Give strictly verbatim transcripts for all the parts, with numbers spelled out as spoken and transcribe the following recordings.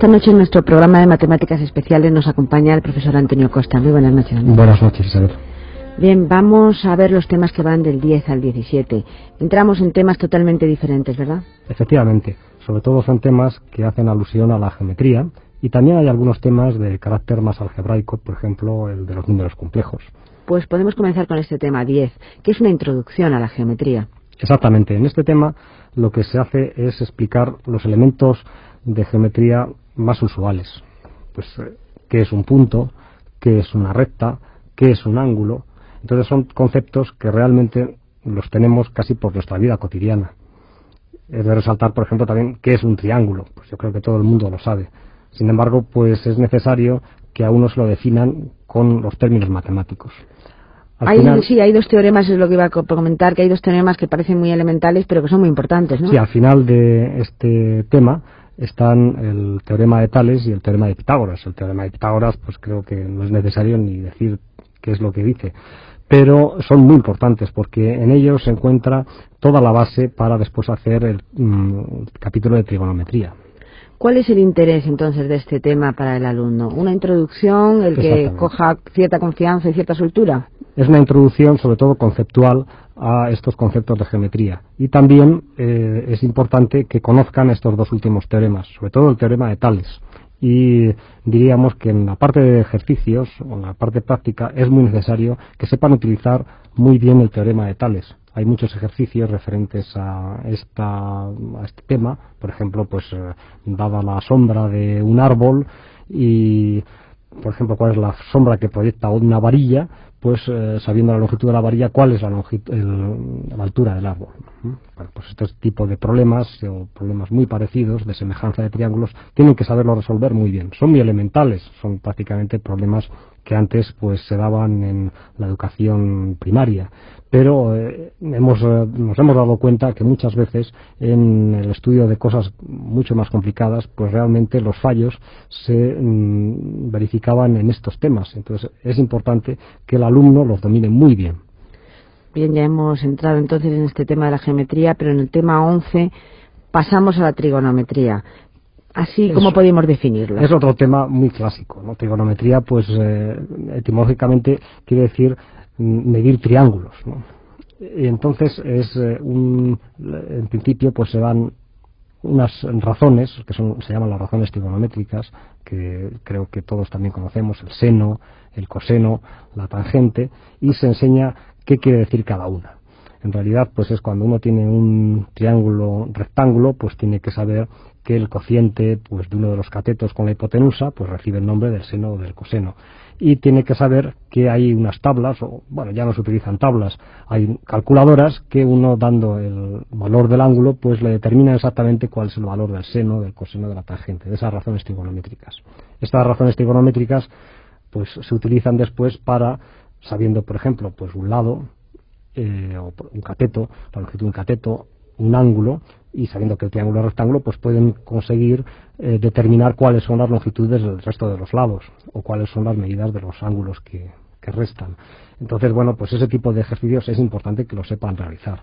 esta noche en nuestro programa de matemáticas especiales nos acompaña el profesor Antonio Costa. Muy buenas noches, Antonio. Buenas noches, Isabel. Bien, vamos a ver los temas que van del diez al diecisiete. Entramos en temas totalmente diferentes, ¿verdad? Efectivamente, sobre todo son temas que hacen alusión a la geometría y también hay algunos temas de carácter más algebraico, por ejemplo, el de los números complejos. Pues podemos comenzar con este tema diez, que es una introducción a la geometría. Exactamente, en este tema lo que se hace es explicar los elementos de geometría más usuales. Pues, ¿qué es un punto? ¿Qué es una recta? ¿Qué es un ángulo? Entonces son conceptos que realmente los tenemos casi por nuestra vida cotidiana. Es de resaltar, por ejemplo, también qué es un triángulo. Pues yo creo que todo el mundo lo sabe. Sin embargo, pues es necesario que a uno se lo definan con los términos matemáticos. Al hay, final, sí, hay dos teoremas, es lo que iba a comentar, que hay dos teoremas que parecen muy elementales, pero que son muy importantes, ¿no? Sí, al final de este tema están el teorema de Tales y el teorema de Pitágoras. El teorema de Pitágoras, pues creo que no es necesario ni decir qué es lo que dice, pero son muy importantes porque en ellos se encuentra toda la base para después hacer el mm, capítulo de trigonometría. ¿Cuál es el interés entonces de este tema para el alumno? ¿Una introducción, el que coja cierta confianza y cierta soltura? Es una introducción sobre todo conceptual a estos conceptos de geometría y también eh, es importante que conozcan estos dos últimos teoremas, sobre todo el teorema de Tales. Y diríamos que en la parte de ejercicios o en la parte práctica es muy necesario que sepan utilizar muy bien el teorema de Tales. Hay muchos ejercicios referentes a, esta, a este tema, por ejemplo, pues eh, dada la sombra de un árbol y, por ejemplo, cuál es la sombra que proyecta una varilla, pues eh, sabiendo la longitud de la varilla, cuál es la, longitud, el, la altura del árbol. Bueno, pues este tipo de problemas, o problemas muy parecidos, de semejanza de triángulos, tienen que saberlo resolver muy bien. Son muy elementales, son prácticamente problemas que antes pues se daban en la educación primaria, pero eh, hemos, eh, nos hemos dado cuenta que muchas veces en el estudio de cosas mucho más complicadas, pues realmente los fallos se mm, verificaban en estos temas. Entonces es importante que el alumno los domine muy bien. Bien, ya hemos entrado entonces en este tema de la geometría, pero en el tema once pasamos a la trigonometría. Así es, como podemos definirla. Es otro tema muy clásico, ¿no? Trigonometría, pues eh, etimológicamente quiere decir medir triángulos, ¿no? Y entonces es eh, un, en principio pues se dan unas razones que son, se llaman las razones trigonométricas, que creo que todos también conocemos, el seno, el coseno, la tangente, y se enseña qué quiere decir cada una. En realidad, pues es cuando uno tiene un triángulo rectángulo, pues tiene que saber que el cociente pues de uno de los catetos con la hipotenusa pues recibe el nombre del seno o del coseno. Y tiene que saber que hay unas tablas, o bueno, ya no se utilizan tablas, hay calculadoras que uno dando el valor del ángulo pues le determina exactamente cuál es el valor del seno, del coseno, de la tangente, de esas razones trigonométricas. Estas razones trigonométricas pues se utilizan después para, sabiendo por ejemplo pues un lado, eh, o un cateto, la longitud de un cateto, un ángulo, y sabiendo que el triángulo es rectángulo, pues pueden conseguir eh, determinar cuáles son las longitudes del resto de los lados o cuáles son las medidas de los ángulos que, que restan. Entonces, bueno, pues ese tipo de ejercicios es importante que lo sepan realizar.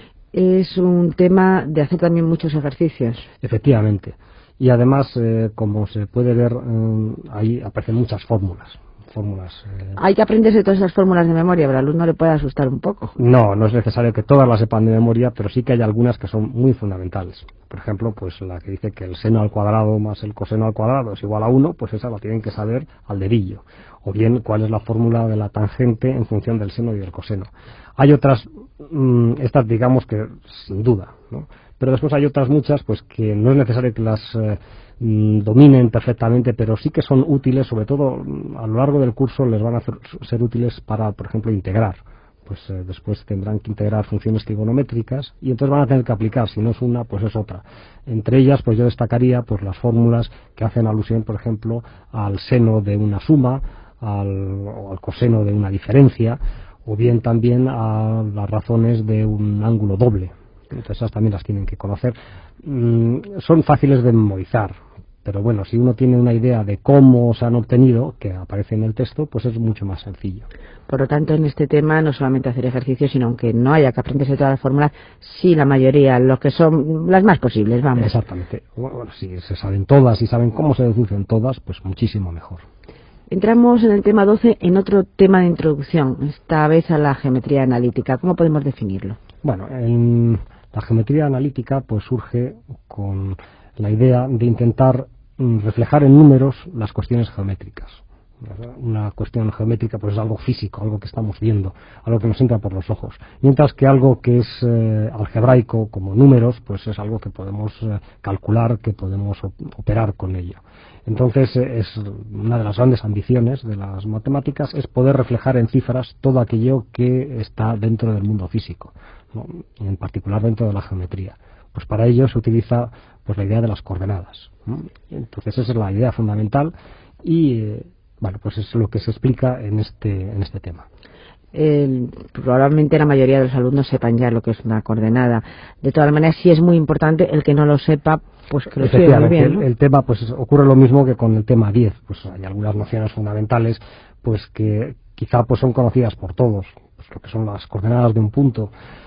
Es un tema de hacer también muchos ejercicios. Efectivamente. Y además, eh, como se puede ver, eh, ahí aparecen muchas fórmulas. fórmulas eh... Hay que aprenderse todas esas fórmulas de memoria, pero al alumno le puede asustar un poco. No, no es necesario que todas las sepan de memoria, pero sí que hay algunas que son muy fundamentales. Por ejemplo, pues la que dice que el seno al cuadrado más el coseno al cuadrado es igual a uno, pues esa la tienen que saber al dedillo. O bien, cuál es la fórmula de la tangente en función del seno y del coseno. Hay otras, mmm, estas digamos que sin duda, ¿no? Pero después hay otras muchas pues que no es necesario que las eh, dominen perfectamente, pero sí que son útiles, sobre todo a lo largo del curso les van a hacer, ser útiles para, por ejemplo, integrar. Pues eh, después tendrán que integrar funciones trigonométricas y entonces van a tener que aplicar, si no es una, pues es otra. Entre ellas, pues yo destacaría pues las fórmulas que hacen alusión, por ejemplo, al seno de una suma, al, o al coseno de una diferencia, o bien también a las razones de un ángulo doble. Entonces esas también las tienen que conocer. Mm, son fáciles de memorizar, Pero bueno, si uno tiene una idea de cómo se han obtenido, que aparece en el texto, pues es mucho más sencillo. Por lo tanto, en este tema no solamente hacer ejercicios, sino aunque no haya que aprenderse todas las fórmulas, sí la mayoría, lo que son las más posibles, vamos. Exactamente. Bueno, si se saben todas y saben cómo se deducen todas, pues muchísimo mejor. Entramos en el tema doce en otro tema de introducción, esta vez a la geometría analítica. ¿Cómo podemos definirlo? Bueno, en la geometría analítica pues surge con la idea de intentar mm, reflejar en números las cuestiones geométricas. Una cuestión geométrica pues es algo físico, algo que estamos viendo, algo que nos entra por los ojos, mientras que algo que es eh, algebraico como números pues es algo que podemos eh, calcular, que podemos op operar con ello. Entonces eh, es una de las grandes ambiciones de las matemáticas es poder reflejar en cifras todo aquello que está dentro del mundo físico, ¿no? En particular dentro de la geometría. Pues para ello se utiliza pues la idea de las coordenadas, ¿no? Entonces esa es la idea fundamental y eh, bueno, pues es lo que se explica en este, en este tema. Eh, probablemente la mayoría de los alumnos sepan ya lo que es una coordenada. De todas maneras, sí es muy importante el que no lo sepa, pues que lo sepa muy bien, ¿no? El, el tema, pues ocurre lo mismo que con el tema diez. Pues hay algunas nociones fundamentales, pues que quizá pues son conocidas por todos, pues lo que son las coordenadas de un punto.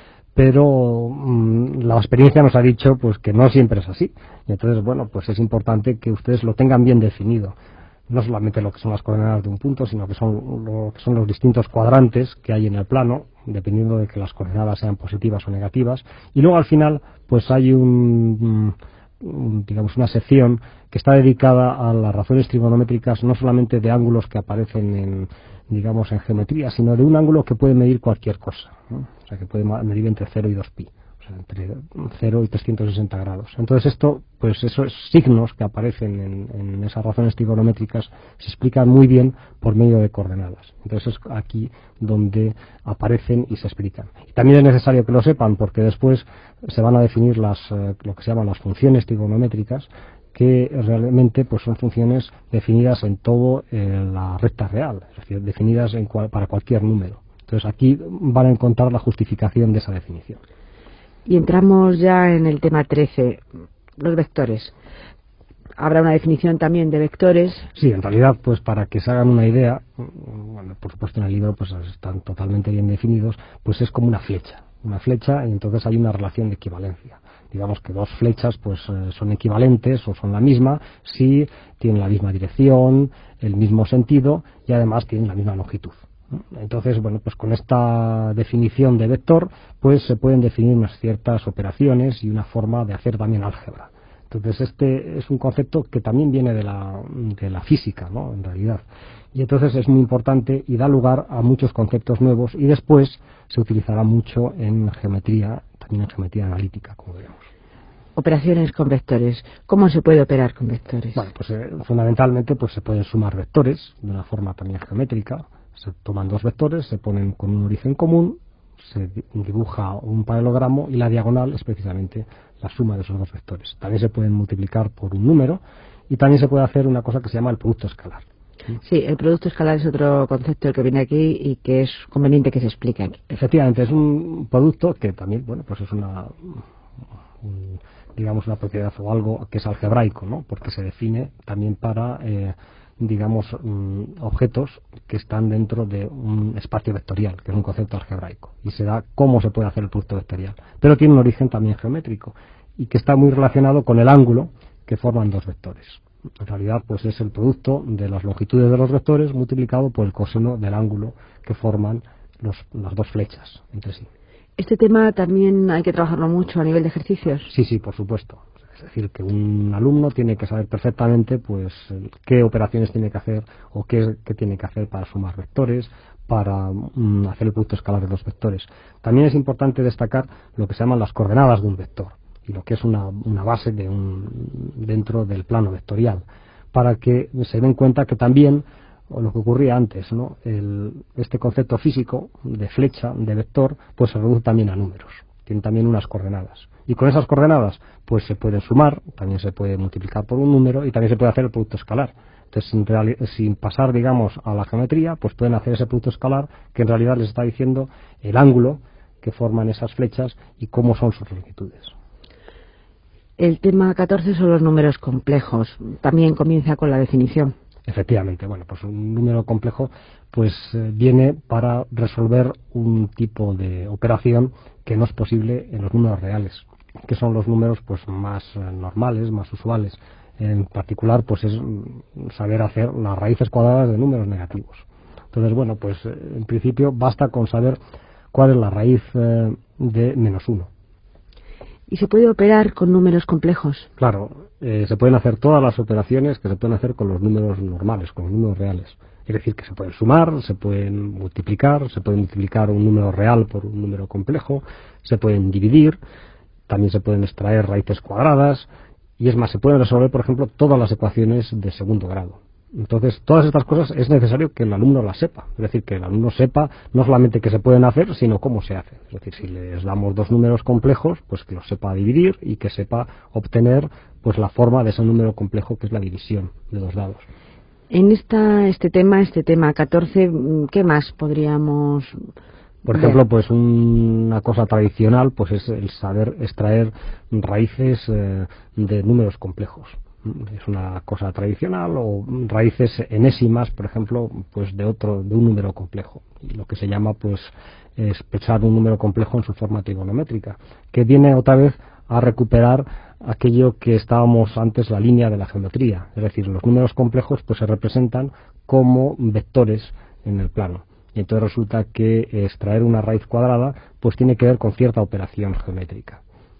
Pero mmm, la experiencia nos ha dicho pues que no siempre es así. Y entonces, bueno, pues es importante que ustedes lo tengan bien definido. No solamente lo que son las coordenadas de un punto, sino que son lo que son los distintos cuadrantes que hay en el plano, dependiendo de que las coordenadas sean positivas o negativas. Y luego al final, pues hay un, un digamos una sección que está dedicada a las razones trigonométricas, no solamente de ángulos que aparecen en, digamos, en geometría, sino de un ángulo que puede medir cualquier cosa, ¿no? O sea, que puede medir entre cero y dos pi. Entre cero y trescientos sesenta grados. Entonces esto, pues esos signos que aparecen en, en esas razones trigonométricas se explican muy bien por medio de coordenadas. Entonces es aquí donde aparecen y se explican. Y también es necesario que lo sepan porque después se van a definir las, eh, lo que se llaman las funciones trigonométricas, que realmente pues son funciones definidas en todo eh, la recta real, es decir, definidas en cual, para cualquier número. Entonces aquí van a encontrar la justificación de esa definición. Y entramos ya en el tema trece, los vectores. Habrá una definición también de vectores. Sí, en realidad, pues para que se hagan una idea, bueno, por supuesto en el libro pues están totalmente bien definidos, pues es como una flecha, una flecha y entonces hay una relación de equivalencia. Digamos que dos flechas pues son equivalentes o son la misma si tienen la misma dirección, el mismo sentido y además tienen la misma longitud. Entonces, bueno, pues con esta definición de vector, pues se pueden definir unas ciertas operaciones y una forma de hacer también álgebra. Entonces, este es un concepto que también viene de la, de la física, ¿no? En realidad. Y entonces es muy importante y da lugar a muchos conceptos nuevos y después se utilizará mucho en geometría, también en geometría analítica, como veremos. Operaciones con vectores. ¿Cómo se puede operar con vectores? Bueno, pues eh, fundamentalmente pues se pueden sumar vectores de una forma también geométrica. Se toman dos vectores, se ponen con un origen común, se dibuja un paralelogramo y la diagonal es precisamente la suma de esos dos vectores. También se pueden multiplicar por un número y también se puede hacer una cosa que se llama el producto escalar. Sí, el producto escalar es otro concepto que viene aquí y que es conveniente que se explique aquí. Efectivamente, es un producto que también, bueno, pues es una, un, digamos, una propiedad o algo que es algebraico, ¿no? Porque se define también para eh, digamos, um, objetos que están dentro de un espacio vectorial, que es un concepto algebraico, y se da cómo se puede hacer el producto vectorial. Pero tiene un origen también geométrico, y que está muy relacionado con el ángulo que forman dos vectores. En realidad, pues es el producto de las longitudes de los vectores multiplicado por el coseno del ángulo que forman los, las dos flechas entre sí. ¿Este tema también hay que trabajarlo mucho a nivel de ejercicios? Sí, sí, por supuesto. Es decir, que un alumno tiene que saber perfectamente pues qué operaciones tiene que hacer o qué, qué tiene que hacer para sumar vectores, para mm, hacer el producto escalar de los vectores. También es importante destacar lo que se llaman las coordenadas de un vector y lo que es una, una base de un, dentro del plano vectorial, para que se den cuenta que también, o lo que ocurría antes, ¿no? El, este concepto físico de flecha, de vector, pues se reduce también a números. Tiene también unas coordenadas. Y con esas coordenadas, pues se pueden sumar, también se puede multiplicar por un número y también se puede hacer el producto escalar. Entonces, sin, reali- sin pasar, digamos, a la geometría, pues pueden hacer ese producto escalar que en realidad les está diciendo el ángulo que forman esas flechas y cómo son sus longitudes. El tema catorce son los números complejos. También comienza con la definición. Efectivamente, bueno, pues un número complejo pues eh, viene para resolver un tipo de operación que no es posible en los números reales, que son los números pues más eh, normales, más usuales. En particular, pues es saber hacer las raíces cuadradas de números negativos. Entonces, bueno, pues eh, en principio basta con saber cuál es la raíz eh, de menos uno. ¿Y se puede operar con números complejos? Claro, eh, se pueden hacer todas las operaciones que se pueden hacer con los números normales, con los números reales. Es decir, que se pueden sumar, se pueden multiplicar, se puede multiplicar un número real por un número complejo, se pueden dividir, también se pueden extraer raíces cuadradas, y es más, se pueden resolver, por ejemplo, todas las ecuaciones de segundo grado. Entonces, todas estas cosas es necesario que el alumno las sepa. Es decir, que el alumno sepa no solamente que se pueden hacer, sino cómo se hacen. Es decir, si les damos dos números complejos, pues que los sepa dividir y que sepa obtener pues la forma de ese número complejo, que es la división de dos dados. En esta, este tema, este tema catorce, ¿qué más podríamos Por ver? ejemplo, pues una cosa tradicional pues es el saber extraer raíces eh, de números complejos. Es una cosa tradicional, o raíces enésimas, por ejemplo, pues de otro, de un número complejo. Y lo que se llama pues expresar un número complejo en su forma trigonométrica, que viene otra vez a recuperar aquello que estábamos antes, la línea de la geometría. Es decir, los números complejos pues se representan como vectores en el plano. Y entonces resulta que extraer una raíz cuadrada pues tiene que ver con cierta operación geométrica.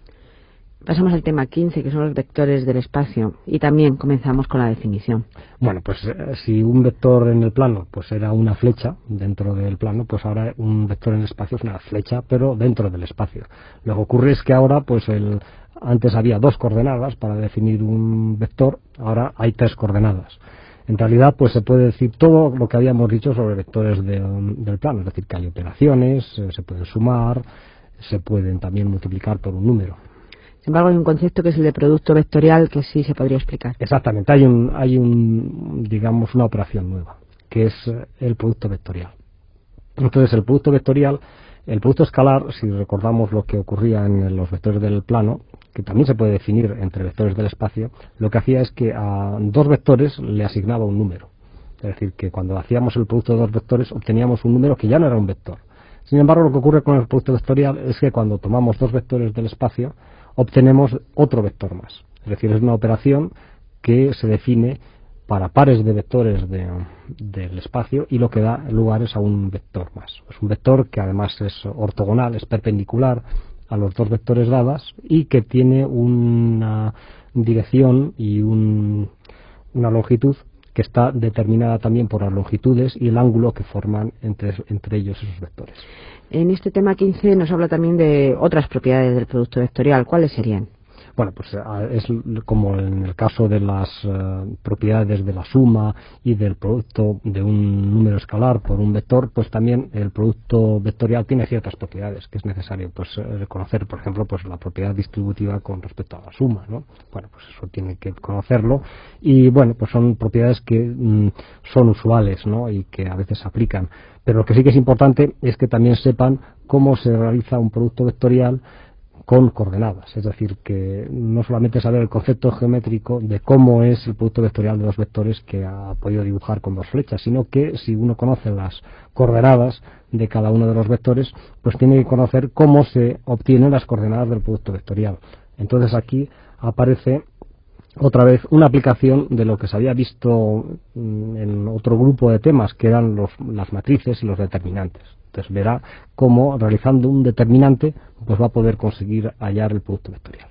Pasamos al tema quince, que son los vectores del espacio, y también comenzamos con la definición. Bueno, pues eh, si un vector en el plano pues era una flecha dentro del plano, pues ahora un vector en el espacio es una flecha, pero dentro del espacio. Lo que ocurre es que ahora, pues el, antes había dos coordenadas para definir un vector, ahora hay tres coordenadas. En realidad, pues se puede decir todo lo que habíamos dicho sobre vectores de, del plano, es decir, que hay operaciones, eh, se pueden sumar, se pueden también multiplicar por un número. Sin embargo, hay un concepto que es el de producto vectorial que sí se podría explicar. Exactamente, hay un, hay un, digamos, una operación nueva, que es el producto vectorial. Entonces, el producto vectorial, el producto escalar, si recordamos lo que ocurría en los vectores del plano, que también se puede definir entre vectores del espacio, lo que hacía es que a dos vectores le asignaba un número. Es decir, que cuando hacíamos el producto de dos vectores obteníamos un número que ya no era un vector. Sin embargo, lo que ocurre con el producto vectorial es que cuando tomamos dos vectores del espacio, obtenemos otro vector más. Es decir, es una operación que se define para pares de vectores de, del espacio, y lo que da lugar es a un vector más. Es un vector que además es ortogonal, es perpendicular a los dos vectores dadas, y que tiene una dirección y un, una longitud que está determinada también por las longitudes y el ángulo que forman entre, entre ellos esos vectores. En este tema quince nos habla también de otras propiedades del producto vectorial. ¿Cuáles serían? Bueno, pues es como en el caso de las uh, propiedades de la suma y del producto de un número escalar por un vector, pues también el producto vectorial tiene ciertas propiedades que es necesario pues reconocer, por ejemplo, pues la propiedad distributiva con respecto a la suma, ¿no? Bueno, pues eso tiene que conocerlo, y bueno, pues son propiedades que mm, son usuales, ¿no? Y que a veces se aplican, pero lo que sí que es importante es que también sepan cómo se realiza un producto vectorial con coordenadas, es decir, que no solamente saber el concepto geométrico de cómo es el producto vectorial de los vectores que ha podido dibujar con dos flechas, sino que si uno conoce las coordenadas de cada uno de los vectores, pues tiene que conocer cómo se obtienen las coordenadas del producto vectorial. Entonces aquí aparece otra vez una aplicación de lo que se había visto en otro grupo de temas, que eran los, las matrices y los determinantes. Entonces verá cómo, realizando un determinante, pues va a poder conseguir hallar el producto vectorial.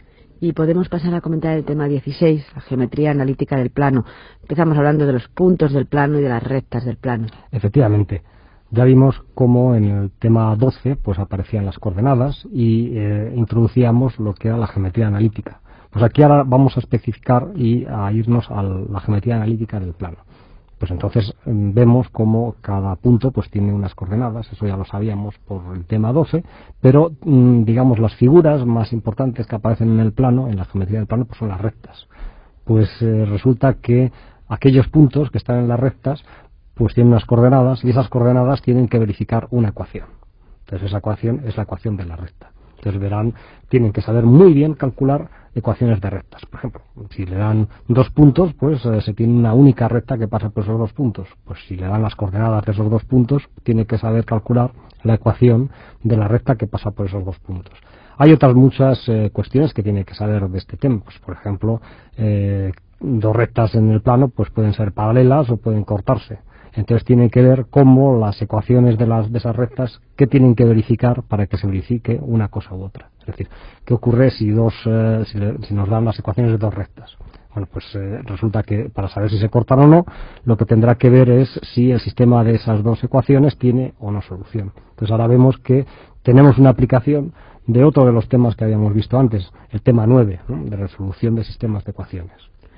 Y podemos pasar a comentar el tema dieciséis, la geometría analítica del plano. Empezamos hablando de los puntos del plano y de las rectas del plano. Efectivamente. Ya vimos cómo en el tema doce pues aparecían las coordenadas y eh, introducíamos lo que era la geometría analítica. Pues aquí ahora vamos a especificar y a irnos a la geometría analítica del plano. Pues entonces vemos cómo cada punto pues tiene unas coordenadas, eso ya lo sabíamos por el tema doce, pero digamos las figuras más importantes que aparecen en el plano, en la geometría del plano, pues son las rectas. Pues eh, resulta que aquellos puntos que están en las rectas pues tienen unas coordenadas, y esas coordenadas tienen que verificar una ecuación. Entonces esa ecuación es la ecuación de la recta. Entonces verán, tienen que saber muy bien calcular ecuaciones de rectas. Por ejemplo, si le dan dos puntos, pues eh, se tiene una única recta que pasa por esos dos puntos. Pues si le dan las coordenadas de esos dos puntos, tiene que saber calcular la ecuación de la recta que pasa por esos dos puntos. Hay otras muchas eh, cuestiones que tiene que saber de este tema. Pues, por ejemplo, eh, dos rectas en el plano pues pueden ser paralelas o pueden cortarse. Entonces tiene que ver cómo las ecuaciones de, las, de esas rectas, qué tienen que verificar para que se verifique una cosa u otra. Es decir, ¿qué ocurre si, dos, eh, si, le, si nos dan las ecuaciones de dos rectas? Bueno, pues eh, resulta que para saber si se cortan o no, lo que tendrá que ver es si el sistema de esas dos ecuaciones tiene o no solución. Entonces ahora vemos que tenemos una aplicación de otro de los temas que habíamos visto antes, el tema nueve, ¿no?, de resolución de sistemas de ecuaciones.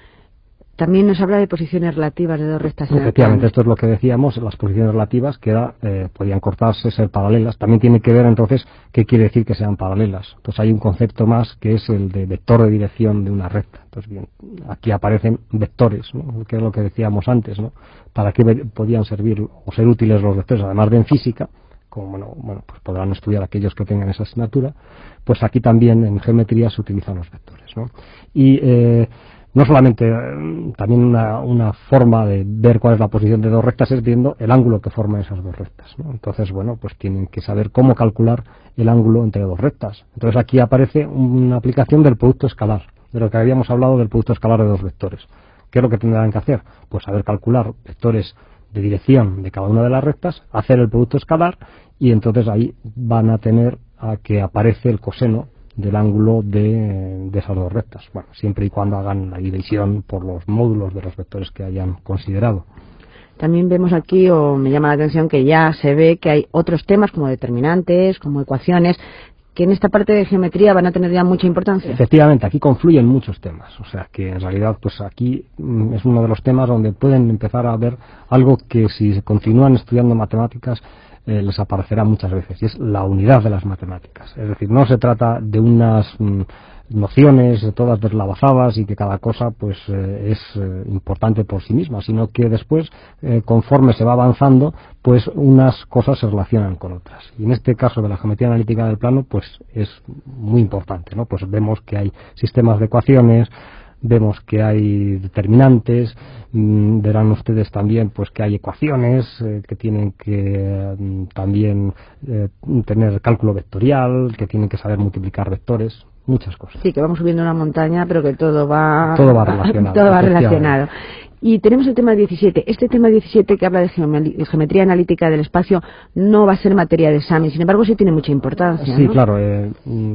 También nos habla de posiciones relativas de dos rectas. Efectivamente, esto es lo que decíamos, las posiciones relativas, que era, eh, podían cortarse, ser paralelas. También tiene que ver entonces qué quiere decir que sean paralelas. Entonces hay un concepto más que es el de vector de dirección de una recta. Entonces bien, aquí aparecen vectores, ¿no?, que es lo que decíamos antes, ¿no? ¿Para qué podían servir o ser útiles los vectores? Además de en física, como bueno, bueno, pues podrán estudiar aquellos que tengan esa asignatura, pues aquí también en geometría se utilizan los vectores, ¿no? Y eh, no solamente, eh, también una, una forma de ver cuál es la posición de dos rectas es viendo el ángulo que forman esas dos rectas, ¿no? Entonces, bueno, pues tienen que saber cómo calcular el ángulo entre dos rectas. Entonces aquí aparece una aplicación del producto escalar, de lo que habíamos hablado del producto escalar de dos vectores. ¿Qué es lo que tendrán que hacer? Pues saber calcular vectores de dirección de cada una de las rectas, hacer el producto escalar, y entonces ahí van a tener a que aparece el coseno del ángulo de, de esas dos rectas. Bueno, siempre y cuando hagan la división por los módulos de los vectores que hayan considerado. También vemos aquí, o me llama la atención, que ya se ve que hay otros temas como determinantes, como ecuaciones, que en esta parte de geometría van a tener ya mucha importancia. Efectivamente, aquí confluyen muchos temas, o sea que en realidad pues aquí mm, es uno de los temas donde pueden empezar a ver algo que si continúan estudiando matemáticas eh, les aparecerá muchas veces, y es la unidad de las matemáticas. Es decir, no se trata de unas mm, nociones todas deslavazadas y que cada cosa pues eh, es eh, importante por sí misma, sino que después eh, conforme se va avanzando pues unas cosas se relacionan con otras, y en este caso de la geometría analítica del plano pues es muy importante, ¿no? Pues vemos que hay sistemas de ecuaciones, vemos que hay determinantes, mmm, verán ustedes también pues que hay ecuaciones eh, que tienen que eh, también eh, tener cálculo vectorial, que tienen que saber multiplicar vectores, muchas cosas. Sí, que vamos subiendo una montaña, pero que todo va, todo va relacionado. todo va relacionado. Y tenemos el tema diecisiete. Este tema diecisiete que habla de geometría analítica del espacio no va a ser materia de examen, sin embargo sí tiene mucha importancia, Sí, ¿no? claro. Eh,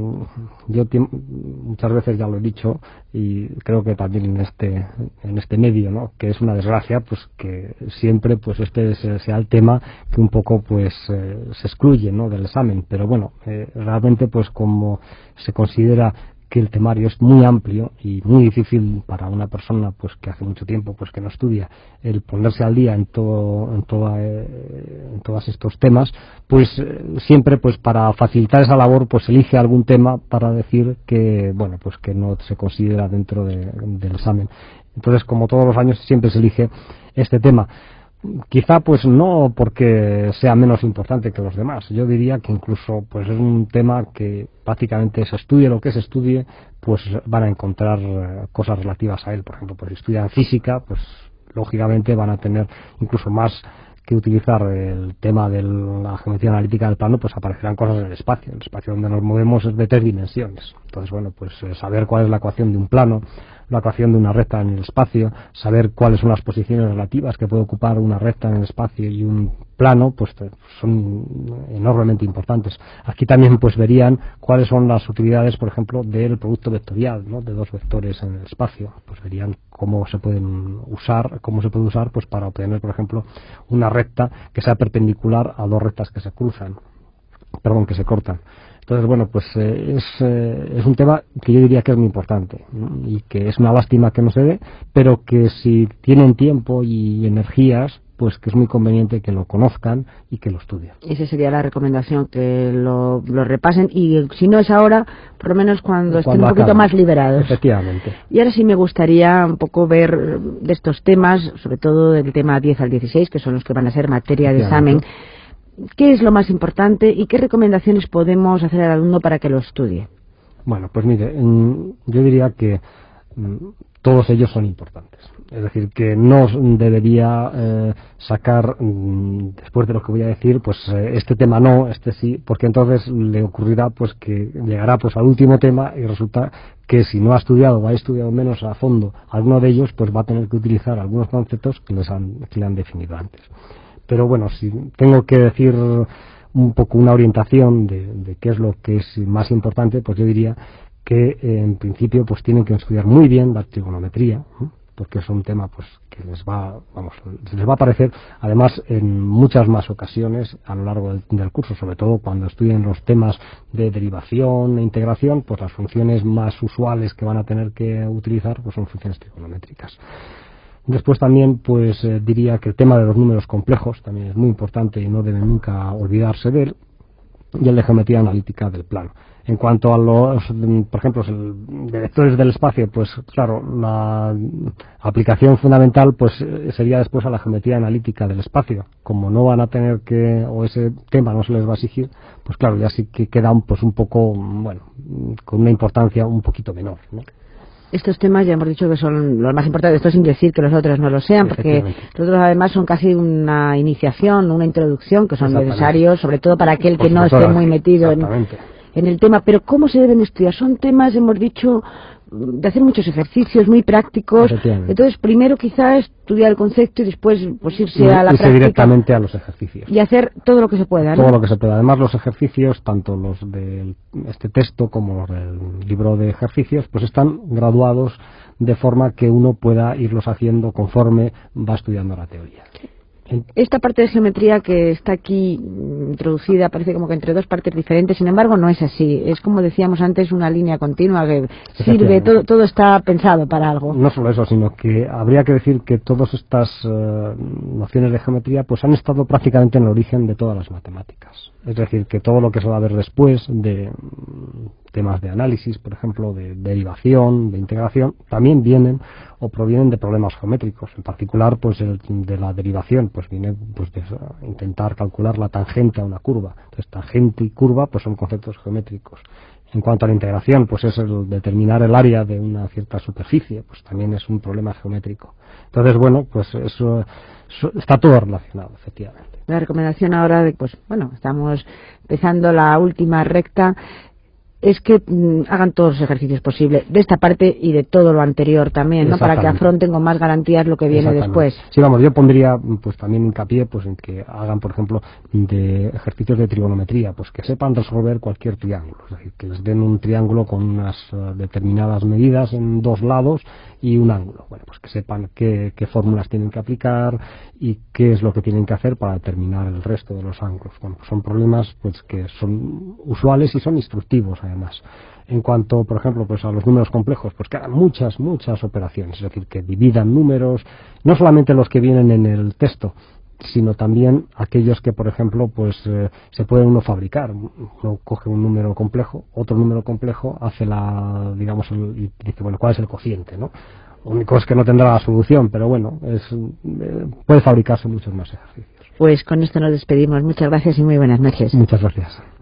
yo muchas veces ya lo he dicho y creo que también en este en este medio, ¿no?, que es una desgracia, pues que siempre pues este sea el tema que un poco pues eh, se excluye, ¿no?, del examen. Pero bueno, eh, realmente pues como se considera que el temario es muy amplio y muy difícil para una persona pues que hace mucho tiempo pues que no estudia el ponerse al día en todo en toda eh, en todos estos temas, pues eh, siempre pues para facilitar esa labor pues elige algún tema para decir que bueno pues que no se considera dentro de, del examen. Entonces, como todos los años, siempre se elige este tema. Quizá pues no porque sea menos importante que los demás, yo diría que incluso pues es un tema que prácticamente se estudie lo que se estudie, pues van a encontrar eh, cosas relativas a él. Por ejemplo, pues si estudian física, pues lógicamente van a tener incluso más que utilizar el tema de la geometría analítica del plano, pues aparecerán cosas en el espacio. El espacio donde nos movemos es de tres dimensiones. Entonces, bueno, pues eh, saber cuál es la ecuación de un plano, la ecuación de una recta en el espacio, saber cuáles son las posiciones relativas que puede ocupar una recta en el espacio y un plano, pues son enormemente importantes. Aquí también pues verían cuáles son las utilidades, por ejemplo, del producto vectorial, ¿no?, de dos vectores en el espacio. Pues verían cómo se pueden usar, cómo se puede usar pues para obtener, por ejemplo, una recta que sea perpendicular a dos rectas que se cruzan, perdón, que se cortan. Entonces, bueno, pues eh, es, eh, es un tema que yo diría que es muy importante, ¿no?, y que es una lástima que no se dé, pero que si tienen tiempo y energías, pues que es muy conveniente que lo conozcan y que lo estudien. Esa sería la recomendación, que lo, lo repasen, y si no es ahora, por lo menos cuando, cuando estén un poquito acabe. Más liberados. Efectivamente. Y ahora sí me gustaría un poco ver de estos temas, sobre todo del tema diez al dieciséis, que son los que van a ser materia de examen. ¿Qué es lo más importante y qué recomendaciones podemos hacer al alumno para que lo estudie? Bueno, pues mire, yo diría que todos ellos son importantes. Es decir, que no debería eh, sacar, después de lo que voy a decir, pues eh, este tema no, este sí, porque entonces le ocurrirá pues que llegará pues al último tema y resulta que si no ha estudiado o ha estudiado menos a fondo alguno de ellos, pues va a tener que utilizar algunos conceptos que, les han, que le han definido antes. Pero bueno, si tengo que decir un poco una orientación de, de qué es lo que es más importante, pues yo diría que eh, en principio pues tienen que estudiar muy bien la trigonometría, ¿eh? Porque es un tema pues que les va, vamos, les va a aparecer además en muchas más ocasiones a lo largo del, del curso, sobre todo cuando estudien los temas de derivación e integración, pues las funciones más usuales que van a tener que utilizar pues son funciones trigonométricas. Después también pues eh, diría que el tema de los números complejos también es muy importante y no deben nunca olvidarse de él, y el de geometría analítica del plano. En cuanto a los, por ejemplo, el de vectores del espacio, pues claro, la aplicación fundamental pues sería después a la geometría analítica del espacio. Como no van a tener que, o ese tema no se les va a exigir, pues claro, ya sí que queda un, pues un poco, bueno, con una importancia un poquito menor, ¿no? Estos temas ya hemos dicho que son los más importantes, esto sin decir que los otros no lo sean, porque los otros además son casi una iniciación, una introducción, que son necesarios, sobre todo para aquel que no esté muy metido en, en el tema. Pero ¿cómo se deben estudiar? Son temas, hemos dicho, de hacer muchos ejercicios muy prácticos. Entonces, primero quizá estudiar el concepto y después pues irse y, a la irse práctica directamente a los ejercicios. Y hacer todo lo que se pueda, ¿no? Todo lo que se pueda. Además, los ejercicios, tanto los de este texto como los del libro de ejercicios, pues están graduados de forma que uno pueda irlos haciendo conforme va estudiando la teoría. Esta parte de geometría que está aquí introducida parece como que entre dos partes diferentes, sin embargo no es así, es como decíamos antes una línea continua que sirve, todo, todo está pensado para algo. No solo eso, sino que habría que decir que todas estas uh, nociones de geometría pues han estado prácticamente en el origen de todas las matemáticas. Es decir, que todo lo que se va a ver después de temas de análisis, por ejemplo, de derivación, de integración, también vienen o provienen de problemas geométricos. En particular, pues el de la derivación, pues viene pues de intentar calcular la tangente a una curva. Entonces, tangente y curva, pues son conceptos geométricos. En cuanto a la integración, pues es el determinar el área de una cierta superficie, pues también es un problema geométrico. Entonces, bueno, pues eso, eso está todo relacionado, efectivamente. La recomendación ahora de, pues, bueno, estamos empezando la última recta, es que mm, hagan todos los ejercicios posibles de esta parte y de todo lo anterior también, ¿no? Para que afronten con más garantías lo que viene después. Sí, vamos, yo pondría pues también hincapié pues en que hagan, por ejemplo, de ejercicios de trigonometría, pues que sepan resolver cualquier triángulo, es decir, que les den un triángulo con unas uh, determinadas medidas en dos lados y un ángulo. Bueno, pues que sepan qué, qué fórmulas tienen que aplicar y qué es lo que tienen que hacer para determinar el resto de los ángulos. Bueno, pues son problemas pues que son usuales y son instructivos además. En cuanto, por ejemplo, pues a los números complejos, pues que hagan muchas, muchas operaciones, es decir, que dividan números, no solamente los que vienen en el texto, sino también aquellos que, por ejemplo, pues eh, se puede uno fabricar. Uno coge un número complejo, otro número complejo, hace la, digamos, el, y dice, bueno, ¿cuál es el cociente, no? Lo único es que no tendrá la solución, pero bueno, es, eh, puede fabricarse muchos más ejercicios. Pues con esto nos despedimos. Muchas gracias y muy buenas noches. Muchas gracias.